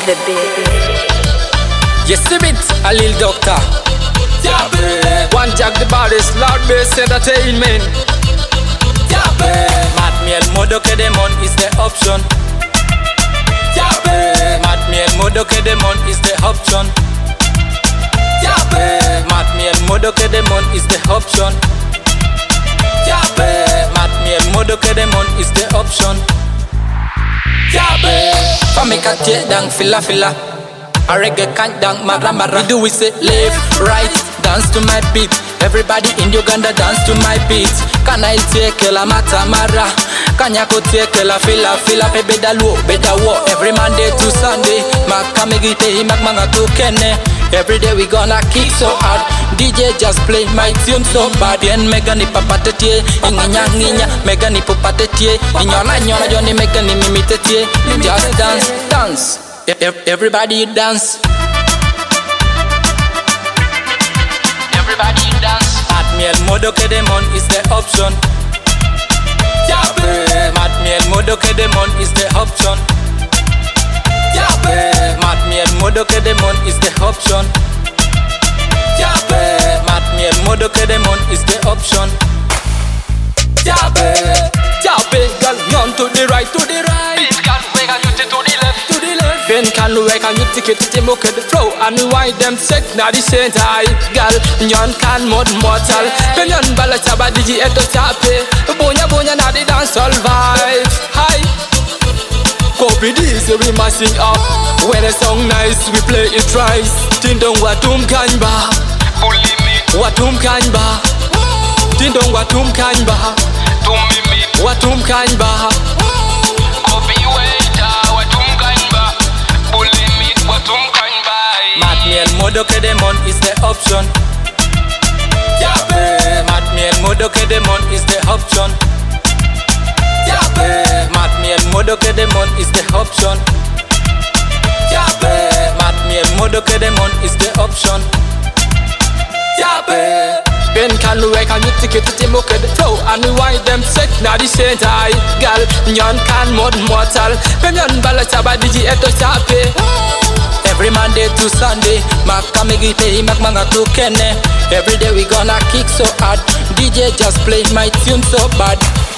the beat. You see it, a little doctor. One Jack the baddest, loud bass entertainment. Matmiel Modoke Demon is the option. Matmiel Modoke Demon is the option. Matmiel Modoke Demon is the option. Matmiel Modoke Demon is the option. For make a take down fila. A reggae can't dance mara. We do we say left, right, dance to my beat. Everybody in Uganda dance to my beat. Can I take la matamara? Can ya go take la fila? Pe beda wo. Every Monday to Sunday, makamegite himakmanga to kene. Every day we gonna kick so hard. DJ just play my tune so bad. Yen mega ni papatetie, inginya mega ni papatetie. Inyona joni mega ni mimitetie. Just dance. Everybody dance. Everybody dance. Matmiel Modoke Demon is the option. Matmiel Modoke Demon is the option. Matmiel Modoke Demon is the option. Matmiel Modoke Demon is the option. Girl, none to the right, to the right. Beat can wake and you to the left, to the left. Ben can wake and you take it to the mock the flow. And why them set now the same time. Girl, none can mod mortal. Ben yon balachaba digi eto chape. Bonya na the dance all vibe. Hi. Copy this, we must sing up. When a song nice, we play it twice. Tindong watum kanba. Bully me. Watum kanba. Tindong watum kanba. Watum kanba. Copy waiter, watum kanba. Bully me, watum kanba. Matmiel Modoke Demon is the option. Matmiel Modoke Demon is the option. Matmiel Modoke Demon is the option. Matmiel Modoke Demon is the option. Ben can wake and you take it to the mock the flow. And why them set now the same time. Girl, nyon can mod mortal. Ben yon balachaba digi eto chape. Every Monday to Sunday, makamegite himakmanga to kene. Every day we gonna kick so hard. DJ just play my tune so bad.